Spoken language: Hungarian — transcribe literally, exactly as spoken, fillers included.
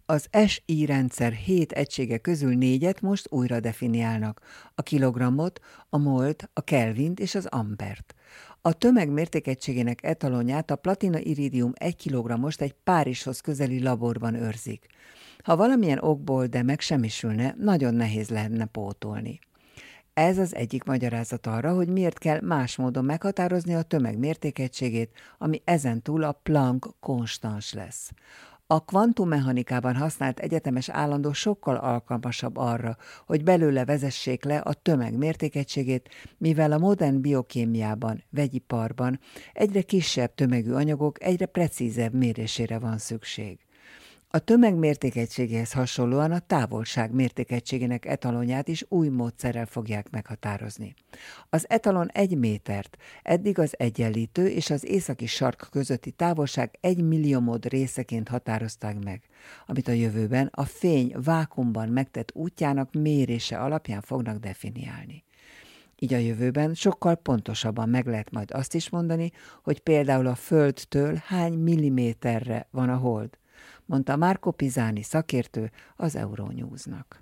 Az es i rendszer hét egysége közül négyet most újra definiálnak: a kilogrammot, a molt, a kelvint és az ampert. A tömeg mértékegységének etalonját, a platina-iridium egy kilogrammost egy Párizshoz közeli laborban őrzik. Ha valamilyen okból de megsemmisülne, nagyon nehéz lenne pótolni. Ez az egyik magyarázat arra, hogy miért kell más módon meghatározni a tömeg mértékegységét, ami ezentúl a Planck konstans lesz. A kvantummechanikában használt egyetemes állandó sokkal alkalmasabb arra, hogy belőle vezessék le a tömeg mértékegységét, mivel a modern biokémiában, vegyiparban egyre kisebb tömegű anyagok egyre precízebb mérésére van szükség. A tömeg mértékegységéhez hasonlóan a távolság mértékegységének etalonját is új módszerrel fogják meghatározni. Az etalon egy métert, eddig az Egyenlítő és az északi sark közötti távolság egy milliomod részeként határozták meg, amit a jövőben a fény vákuumban megtett útjának mérése alapján fognak definiálni. Így a jövőben sokkal pontosabban meg lehet majd azt is mondani, hogy például a Földtől hány milliméterre van a Hold, mondta Marco Pisani szakértő az Euronewsnak.